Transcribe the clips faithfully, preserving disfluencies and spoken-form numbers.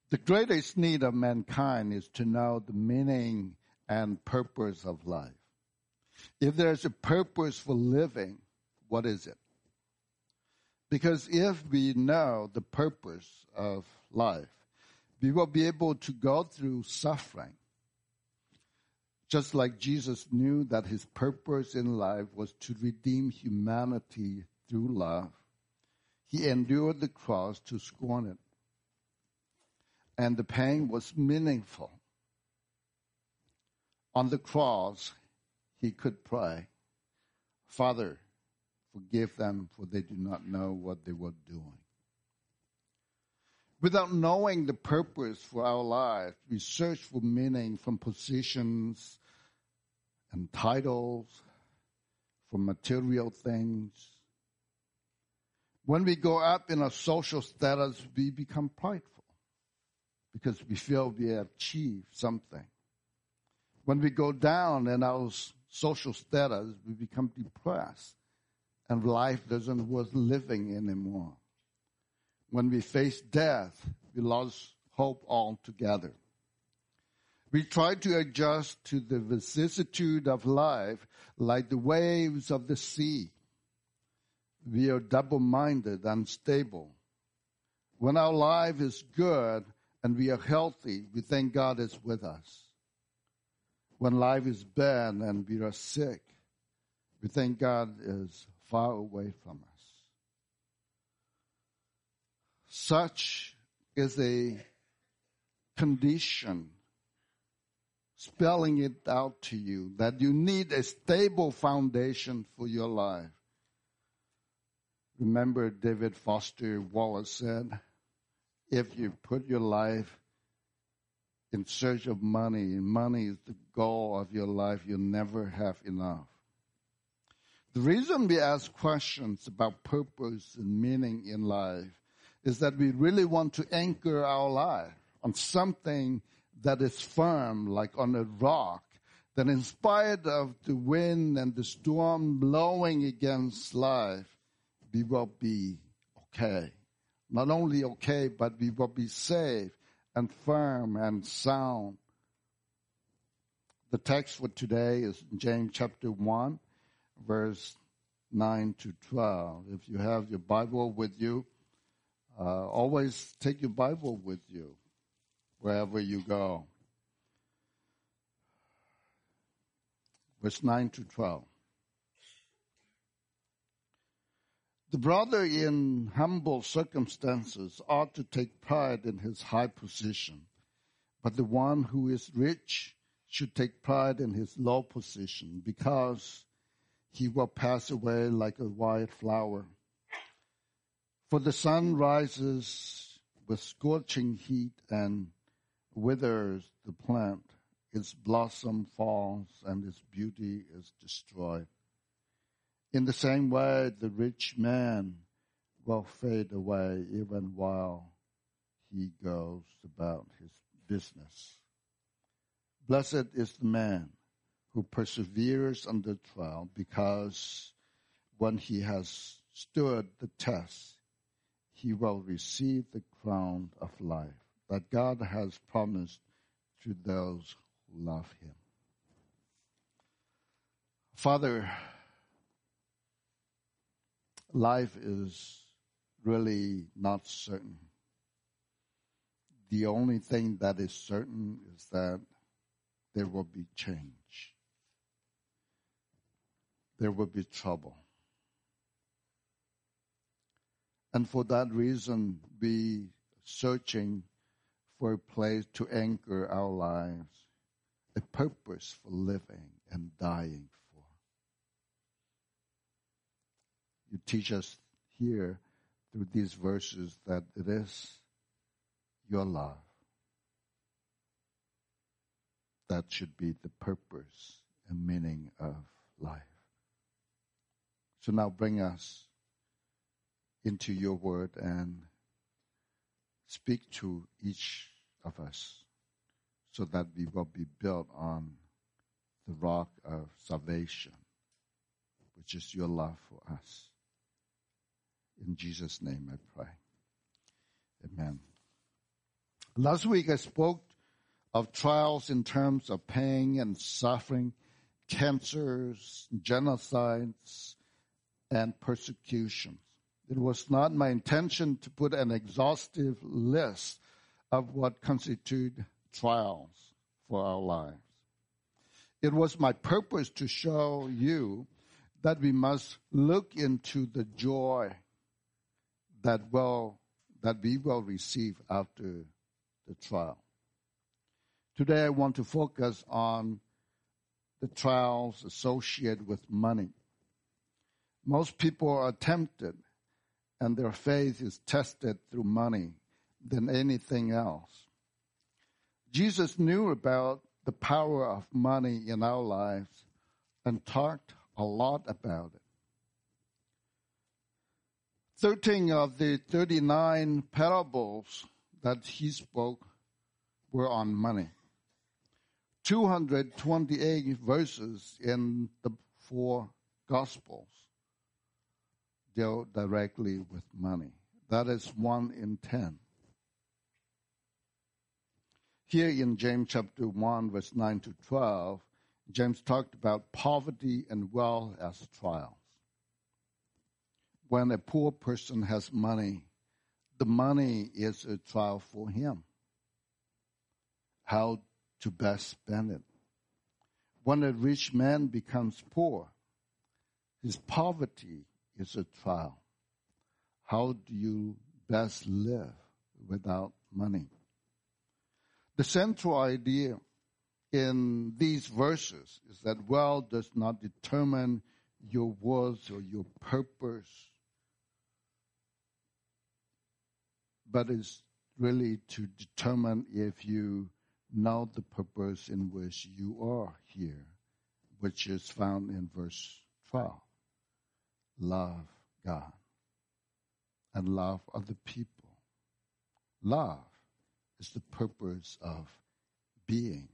The greatest need of mankind is to know the meaning and purpose of life. If there's a purpose for living, what is it? Because if we know the purpose of life, we will be able to go through suffering. Just like Jesus knew that his purpose in life was to redeem humanity through love, he endured the cross to scorn it. And the pain was meaningful. On the cross, he could pray, Father, forgive them, for they do not know what they were doing. Without knowing the purpose for our life, we search for meaning from positions and titles, from material things. When we go up in our social status, we become prideful because we feel we have achieved something. When we go down in our social status, we become depressed and life doesn't worth living anymore. When we face death, we lose hope altogether. We try to adjust to the vicissitude of life like the waves of the sea. We are double-minded, unstable. When our life is good and we are healthy, we think God is with us. When life is bad and we are sick, we think God is far away from us. Such is a condition spelling it out to you that you need a stable foundation for your life. Remember David Foster Wallace said, if you put your life in search of money, and money is the goal of your life, you'll never have enough. The reason we ask questions about purpose and meaning in life is that we really want to anchor our life on something that is firm, like on a rock, that in spite of the wind and the storm blowing against life, we will be okay. Not only okay, but we will be safe and firm and sound. The text for today is James chapter one, verse nine to twelve. If you have your Bible with you, uh, always take your Bible with you wherever you go. Verse nine to twelve. The brother in humble circumstances ought to take pride in his high position, but the one who is rich should take pride in his low position, because he will pass away like a wild flower. For the sun rises with scorching heat and withers the plant. Its blossom falls and its beauty is destroyed. In the same way, the rich man will fade away even while he goes about his business. Blessed is the man who perseveres under trial, because when he has stood the test, he will receive the crown of life that God has promised to those who love him. Father, life is really not certain. The only thing that is certain is that there will be change. There will be trouble. And for that reason, we searching for a place to anchor our lives, a purpose for living and dying for. You teach us here through these verses that it is your love that should be the purpose and meaning of life. So now bring us into your word and speak to each of us so that we will be built on the rock of salvation, which is your love for us. In Jesus' name I pray. Amen. Last week I spoke of trials in terms of pain and suffering, cancers, genocides, and persecutions. It was not my intention to put an exhaustive list of what constitute trials for our lives. It was my purpose to show you that we must look into the joy that will that we will receive after the trial. Today I want to focus on the trials associated with money. Most people are tempted and their faith is tested through money than anything else. Jesus knew about the power of money in our lives and talked a lot about it. Thirteen of the thirty-nine parables that he spoke were on money. two hundred twenty-eight verses in the four Gospels deal directly with money. That is one in ten. Here in James chapter one, verse nine to twelve, James talked about poverty and wealth as trials. When a poor person has money, the money is a trial for him. How to best spend it. When a rich man becomes poor, his poverty is a trial. How do you best live without money? The central idea in these verses is that wealth does not determine your worth or your purpose, but is really to determine if you know the purpose in which you are here, which is found in verse twelve. Love God and love other people. Love is the purpose of being.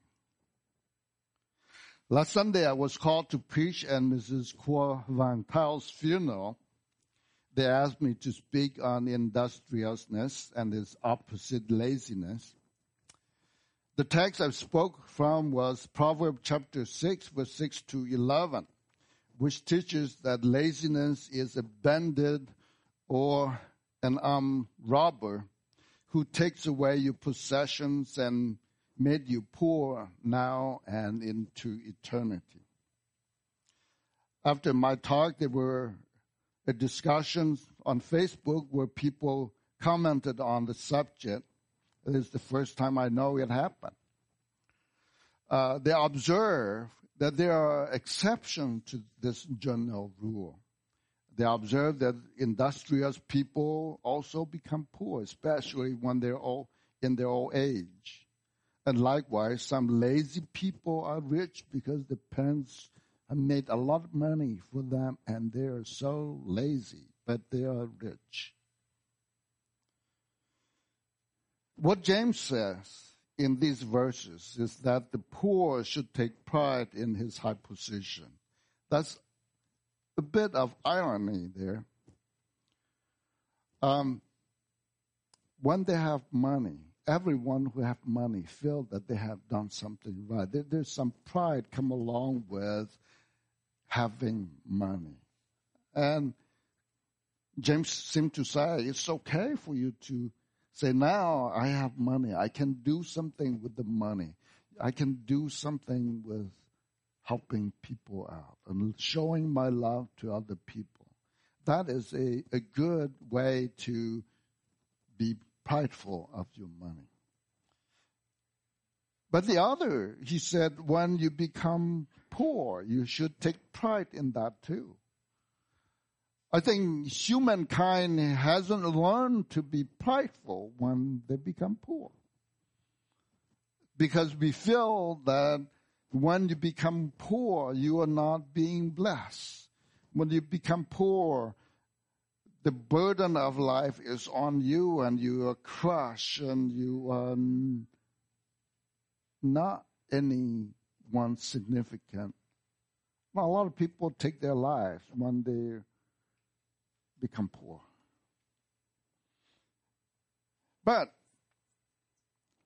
Last Sunday, I was called to preach at Missus Kuo Van Tao's funeral. They asked me to speak on industriousness and its opposite, laziness. The text I spoke from was Proverbs chapter six, verse six to eleven, which teaches that laziness is a bandit or an armed robber who takes away your possessions and made you poor now and into eternity. After my talk, there were a discussion on Facebook where people commented on the subject. It is the first time I know it happened. Uh, they observe that there are exceptions to this general rule. They observe that industrious people also become poor, especially when they're all in their old age. And likewise, some lazy people are rich because the parents have made a lot of money for them and they are so lazy, but they are rich. What James says in these verses is that the poor should take pride in his high position. That's a bit of irony there. Um, when they have money, everyone who have money feel that they have done something right. There, there's some pride come along with having money. And James seemed to say it's okay for you to say, now I have money. I can do something with the money. I can do something with helping people out and showing my love to other people. That is a, a good way to be prideful of your money. But the other, he said, when you become poor, you should take pride in that too. I think humankind hasn't learned to be prideful when they become poor. Because we feel that when you become poor, you are not being blessed. When you become poor, the burden of life is on you and you are crushed and you are not anyone significant. Well, a lot of people take their lives when they become poor. But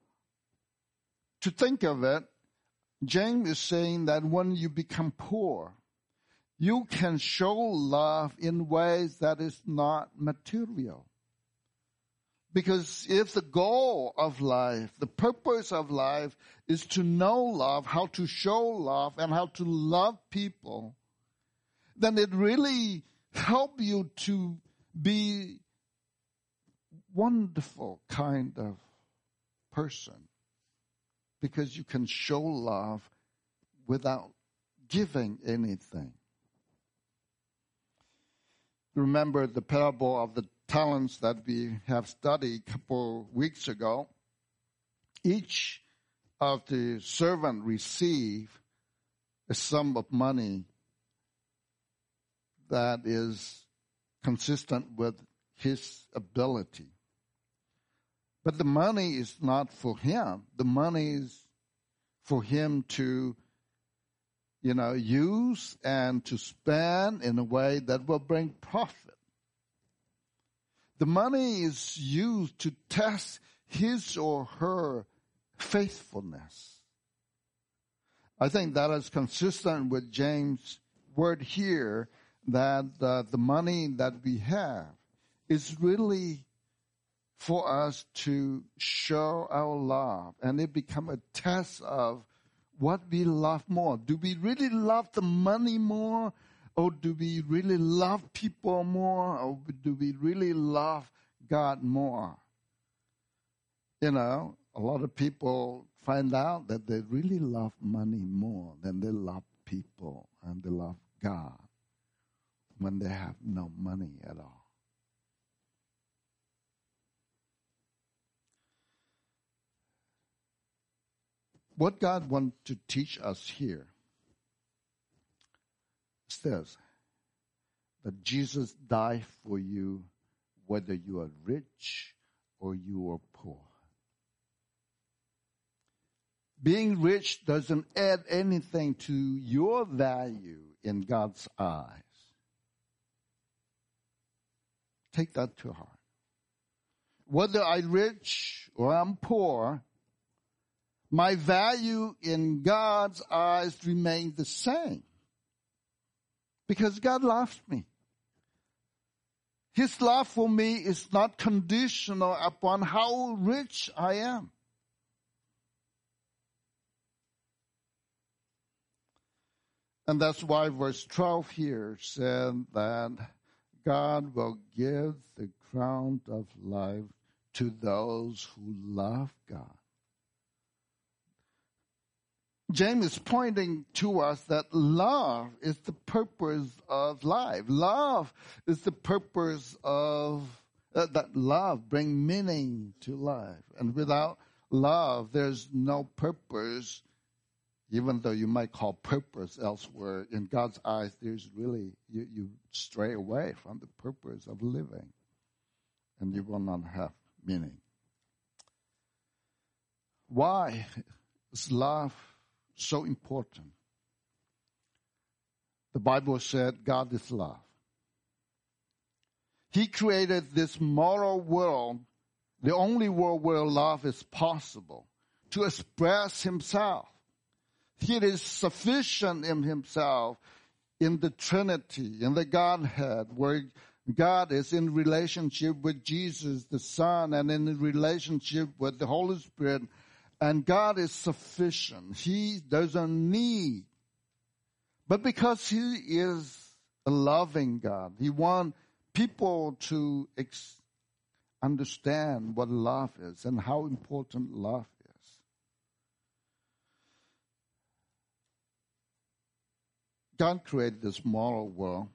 to think of it, James is saying that when you become poor, you can show love in ways that is not material. Because if the goal of life, the purpose of life is to know love, how to show love, and how to love people, then it really helps you to be wonderful kind of person. Because you can show love without giving anything. Remember the parable of the talents that we have studied a couple weeks ago. Each of the servant received a sum of money that is consistent with his ability. But the money is not for him. The money is for him to, you know, use and to spend in a way that will bring profit. The money is used to test his or her faithfulness. I think that is consistent with James' word here that uh, the money that we have is really for us to show our love, and it become a test of what we love more. Do we really love the money more, or do we really love people more, or do we really love God more? You know, a lot of people find out that they really love money more than they love people and they love God when they have no money at all. What God wants to teach us here is this, that Jesus died for you whether you are rich or you are poor. Being rich doesn't add anything to your value in God's eyes. Take that to heart. Whether I'm rich or I'm poor, my value in God's eyes remains the same. Because God loves me. His love for me is not conditional upon how rich I am. And that's why verse twelve here said that God will give the crown of life to those who love God. James is pointing to us that love is the purpose of life. Love is the purpose of, uh, that love brings meaning to life. And without love, there's no purpose, even though you might call purpose elsewhere. In God's eyes, there's really, you, you stray away from the purpose of living, and you will not have meaning. Why is love so important? The Bible said God is love. He created this moral world, the only world where love is possible, to express himself. He is sufficient in himself in the Trinity, in the Godhead, where God is in relationship with Jesus, the Son, and in relationship with the Holy Spirit. And God is sufficient. He doesn't need. But because he is a loving God, he wants people to ex- understand what love is and how important love is. God created this moral world.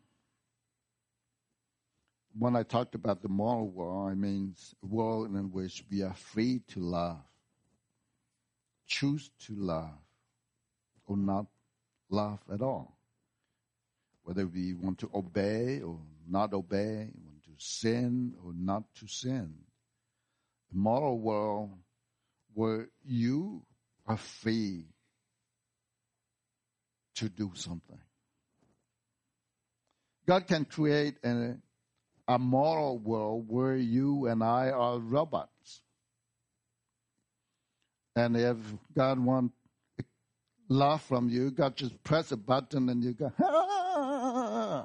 When I talked about the moral world, I mean a world in which we are free to love. Choose to love or not love at all. Whether we want to obey or not obey, want to sin or not to sin. A moral world where you are free to do something. God can create a, a moral world where you and I are robots. And if God wants love from you, God just press a button and you go, ah!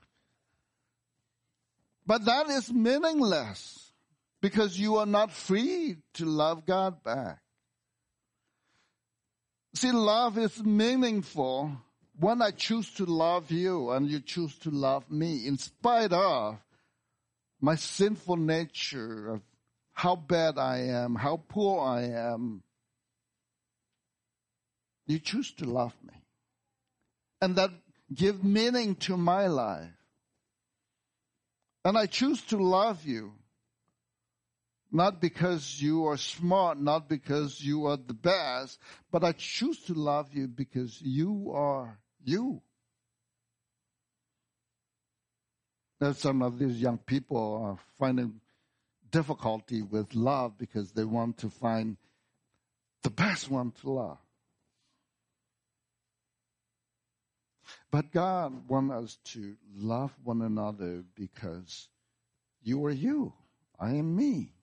But that is meaningless because you are not free to love God back. See, love is meaningful when I choose to love you and you choose to love me in spite of my sinful nature, of how bad I am, how poor I am. You choose to love me. And that gives meaning to my life. And I choose to love you. Not because you are smart, not because you are the best, but I choose to love you because you are you. Now, some of these young people are finding difficulty with love because they want to find the best one to love. But God wants us to love one another because you are you, I am me.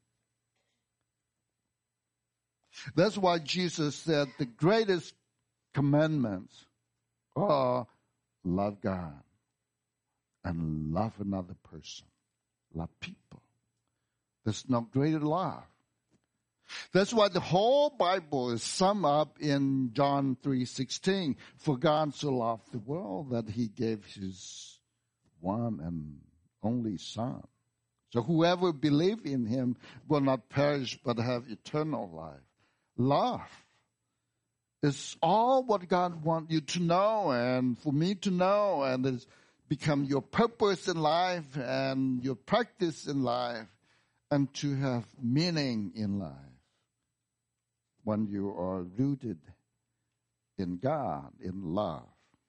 That's why Jesus said the greatest commandments are love God and love another person, love people. There's no greater love. That's why the whole Bible is summed up in John three sixteen. For God so loved the world that he gave his one and only Son. So whoever believes in him will not perish but have eternal life. Love is all what God wants you to know and for me to know, and it's become your purpose in life and your practice in life and to have meaning in life when you are rooted in God, in love.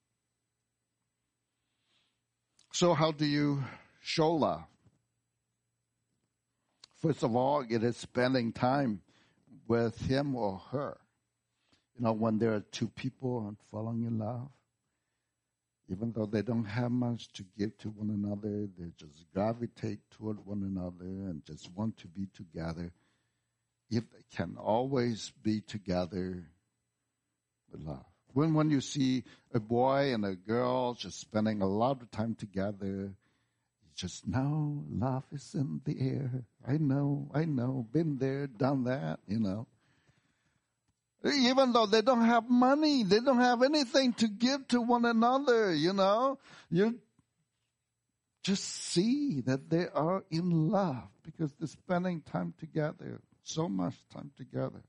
So how do you show love? First of all, it is spending time with him or her. You know, when there are two people falling in love, even though they don't have much to give to one another, they just gravitate toward one another and just want to be together. If they can always be together with love. When, when you see a boy and a girl just spending a lot of time together, just know love is in the air. I know, I know, been there, done that, you know. Even though they don't have money, they don't have anything to give to one another, you know. You just see that they are in love because they're spending time together, so much time together.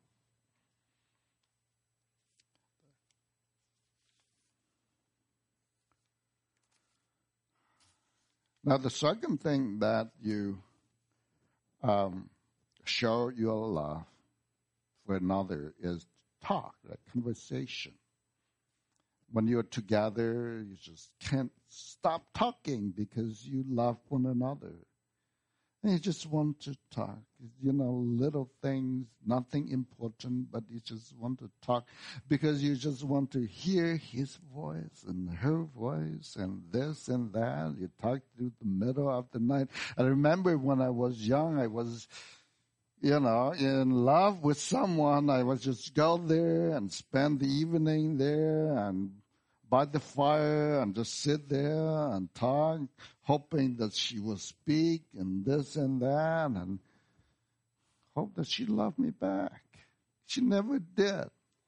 Now, the second thing that you um, show your love for another is talk, like conversation. When you're together, you just can't stop talking because you love one another. And you just want to talk, you know, little things, nothing important, but you just want to talk because you just want to hear his voice and her voice and this and that. You talk through the middle of the night. I remember when I was young, I was, you know, in love with someone. I would just go there and spend the evening there and by the fire and just sit there and talk, hoping that she will speak and this and that, and hope that she loved me back. She never did.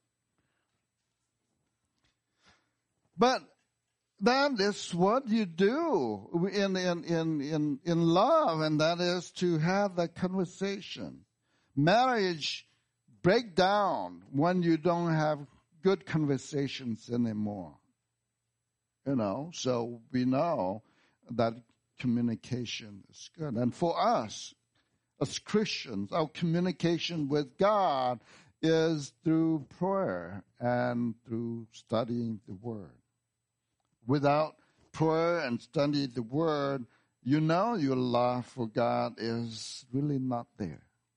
But that is what you do in, in, in, in, in love, and that is to have that conversation. Marriage break down when you don't have good conversations anymore. You know, so we know that communication is good. And for us, as Christians, our communication with God is through prayer and through studying the Word. Without prayer and studying the Word, you know your love for God is really not there.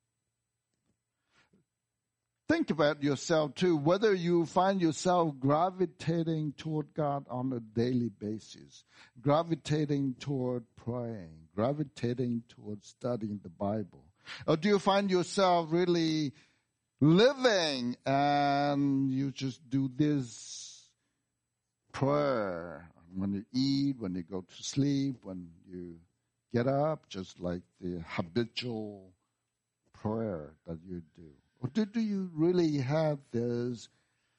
Think about yourself too, whether you find yourself gravitating toward God on a daily basis, gravitating toward praying, gravitating toward studying the Bible. Or do you find yourself really living, and you just do this prayer when you eat, when you go to sleep, when you get up, just like the habitual prayer that you do? Or do, do you really have this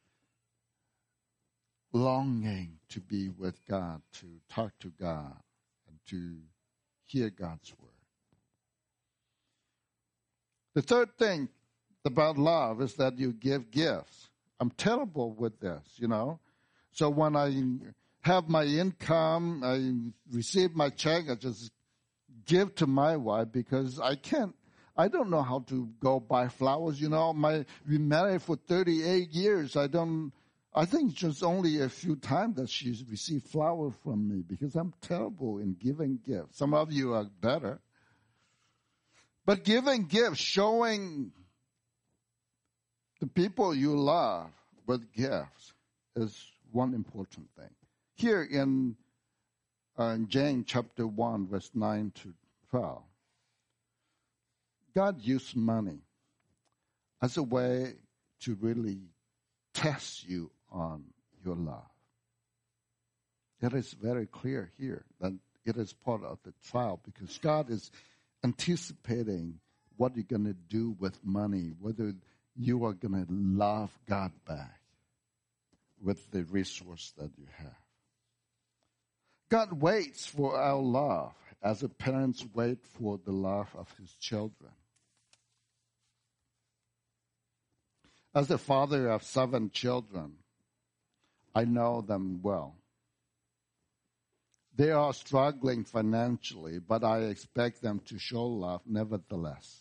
longing to be with God, to talk to God, and to hear God's word? The third thing about love is that you give gifts. I'm terrible with this, you know. So when I have my income, I receive my check, I just give to my wife because I can't, I don't know how to go buy flowers, you know. My, we married for thirty-eight years. I don't, I think just only a few times that she's received flowers from me because I'm terrible in giving gifts. Some of you are better. But giving gifts, showing the people you love with gifts is one important thing. Here in, uh, in James chapter one, verse nine to twelve, God used money as a way to really test you on your love. It is very clear here that it is part of the trial because God is anticipating what you're going to do with money, whether you are going to love God back with the resource that you have. God waits for our love as a parents wait for the love of his children. As the father of seven children, I know them well. They are struggling financially, but I expect them to show love nevertheless.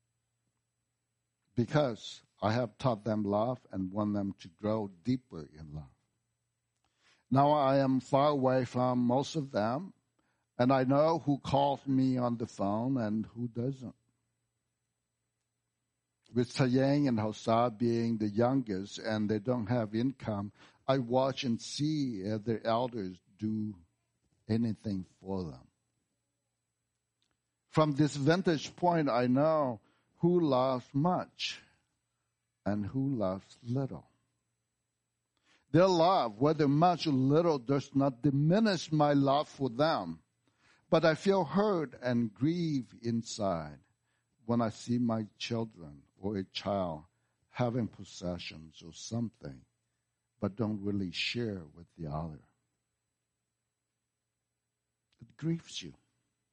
Because I have taught them love and want them to grow deeper in love. Now I am far away from most of them, and I know who calls me on the phone and who doesn't. With Sayang and Hosa being the youngest and they don't have income, I watch and see if their elders do anything for them. From this vantage point, I know who loves much and who loves little. Their love, whether much or little, does not diminish my love for them, but I feel hurt and grieve inside when I see my children or a child having possessions or something, but don't really share with the other. It grieves you.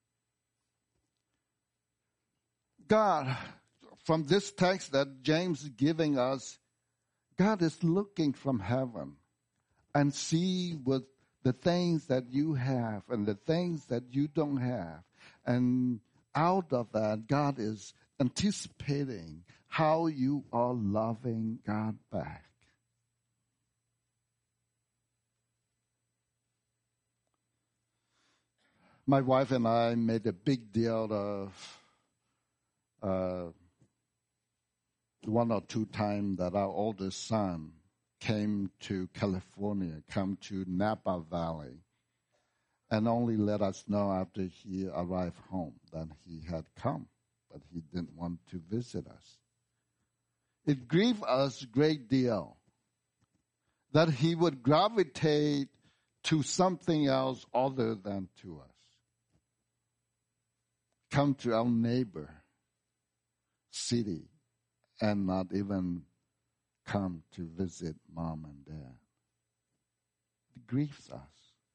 God, from this text that James is giving us, God is looking from heaven and see with the things that you have and the things that you don't have. And out of that, God is anticipating how you are loving God back. My wife and I made a big deal of uh, one or two times that our oldest son came to California, come to Napa Valley, and only let us know after he arrived home that he had come, but he didn't want to visit us. It grieved us a great deal that he would gravitate to something else other than to us. Come to our neighbor city and not even come to visit mom and dad. It grieves us.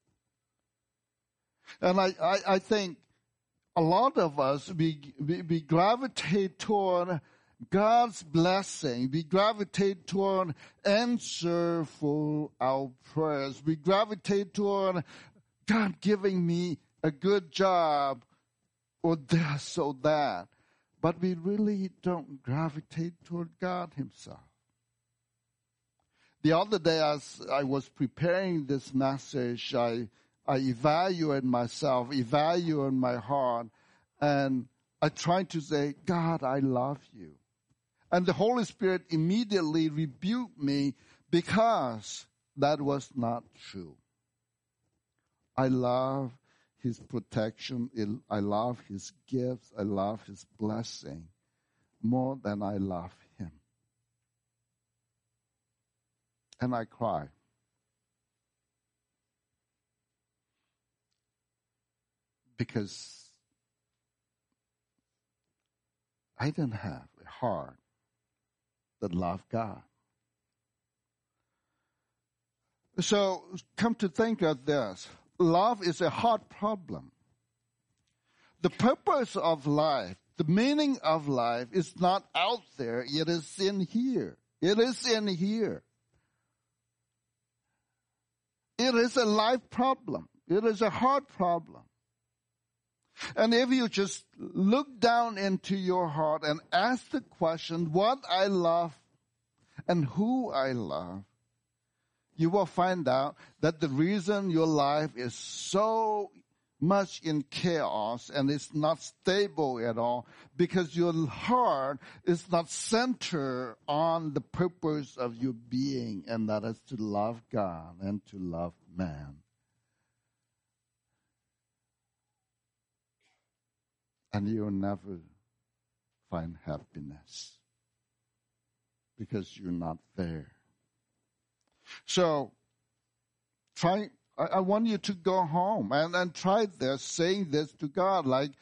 And I, I, I think a lot of us, we, we, we gravitate toward God's blessing. We gravitate toward answer for our prayers. We gravitate toward God giving me a good job or this or that. But we really don't gravitate toward God himself. The other day as I was preparing this message, I, I evaluated myself, evaluated my heart, and I tried to say, God, I love you. And the Holy Spirit immediately rebuked me because that was not true. I love his protection. I love his gifts. I love his blessing more than I love him. and I cry. Because I didn't have a heart that loved God. So come to think of this. Love is a hard problem. The purpose of life, the meaning of life is not out there. It is in here. It is in here. It is a life problem. It is a hard problem. And if you just look down into your heart and ask the question, what I love and who I love, you will find out that the reason your life is so much in chaos and it's not stable at all, because your heart is not centered on the purpose of your being, and that is to love God and to love man. And you'll never find happiness because you're not there. So, try. I, I want you to go home and, and try this, saying this to God, like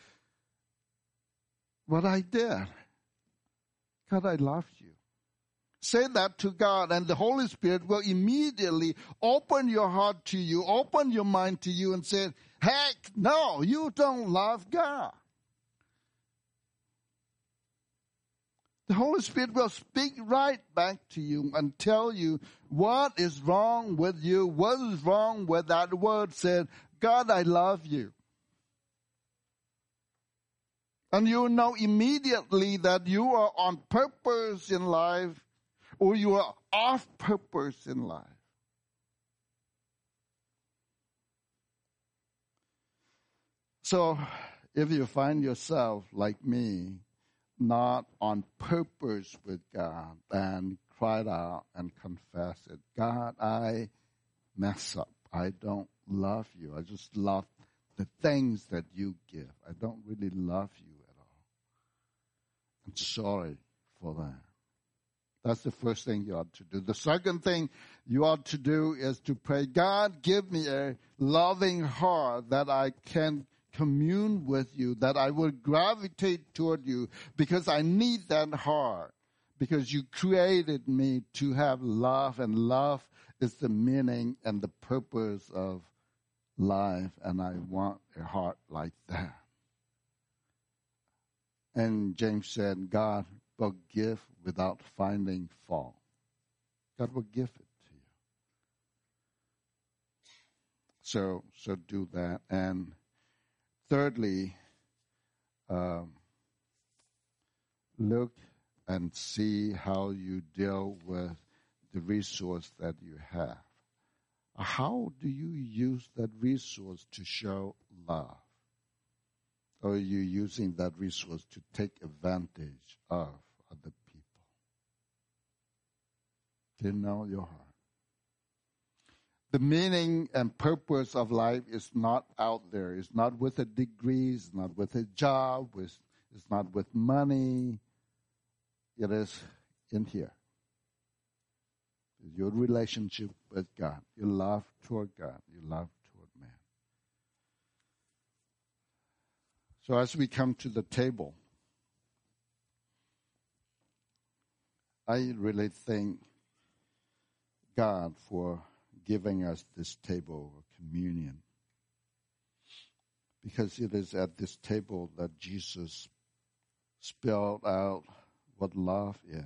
what I did. God, I love you. Say that to God, and the Holy Spirit will immediately open your heart to you, open your mind to you, and say, heck, no, you don't love God. The Holy Spirit will speak right back to you and tell you what is wrong with you, what is wrong with that word said, God, I love you. And you know immediately that you are on purpose in life, or you are off purpose in life. So if you find yourself like me, not on purpose with God, and cried out and confess it. God, I mess up. I don't love you. I just love the things that you give. I don't really love you at all. I'm sorry for that. That's the first thing you ought to do. The second thing you ought to do is to pray, God, give me a loving heart that I can commune with you, that I will gravitate toward you, because I need that heart, because you created me to have love, and love is the meaning and the purpose of life, and I want a heart like that. And James said, God will give without finding fault. God will give it to you. So, so do that. And thirdly, um, look and see how you deal with the resource that you have. How do you use that resource to show love? Or are you using that resource to take advantage of other people? Do you know your heart? The meaning and purpose of life is not out there. It's not with a degree. It's not with a job. It's, it's not with money. It is in here. Your relationship with God. Your love toward God. Your love toward man. So as we come to the table, I really thank God for giving us this table of communion, because it is at this table that Jesus spelled out what love is.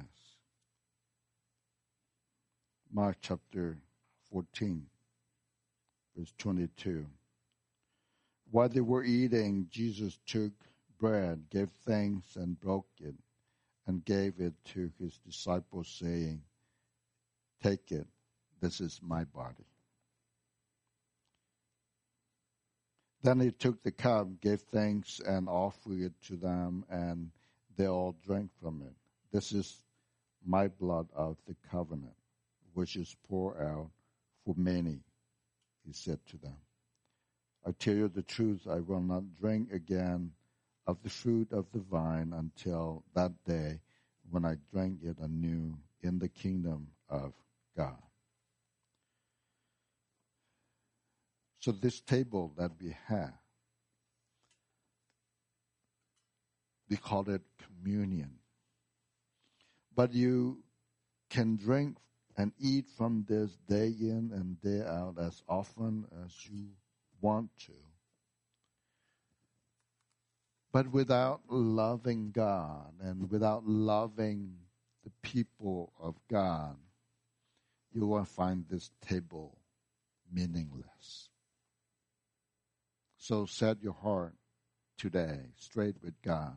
Mark chapter fourteen, verse twenty-two. While they were eating, Jesus took bread, gave thanks, and broke it, and gave it to his disciples, saying, "Take it. This is my body." Then he took the cup, gave thanks, and offered it to them, and they all drank from it. "This is my blood of the covenant, which is poured out for many," he said to them. "I tell you the truth, I will not drink again of the fruit of the vine until that day when I drink it anew in the kingdom of God." So this table that we have, we call it communion. But you can drink and eat from this day in and day out as often as you want to. But without loving God and without loving the people of God, you will find this table meaningless. So set your heart today straight with God.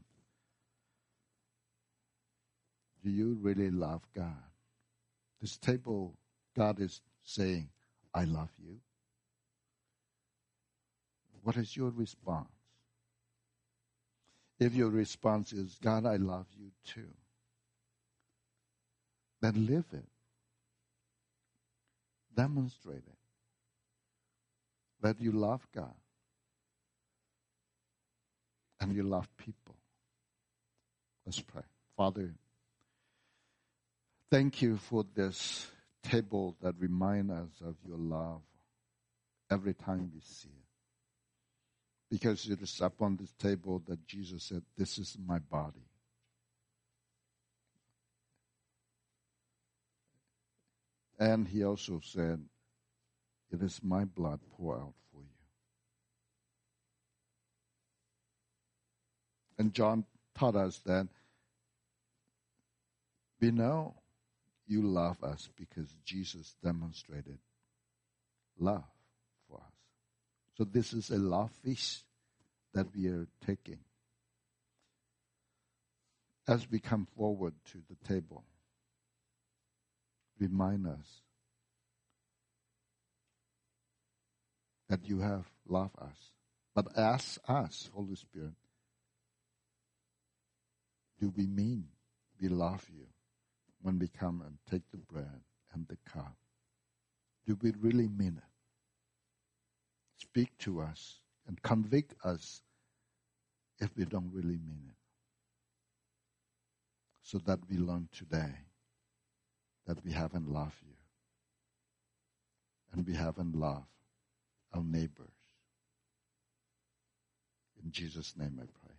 Do you really love God? This table, God is saying, I love you. What is your response? If your response is, God, I love you too, then live it. Demonstrate it. That you love God. And you love people. Let's pray. Father, thank you for this table that reminds us of your love every time we see it. Because it is upon this table that Jesus said, this is my body. And he also said, it is my blood poured out for you. And John taught us that we know you love us because Jesus demonstrated love for us. So this is a love feast that we are taking. As we come forward to the table, remind us that you have loved us. But ask us, Holy Spirit, do we mean we love you when we come and take the bread and the cup? Do we really mean it? Speak to us and convict us if we don't really mean it. So that we learn today that we haven't loved you. And we haven't loved our neighbors. In Jesus' name I pray.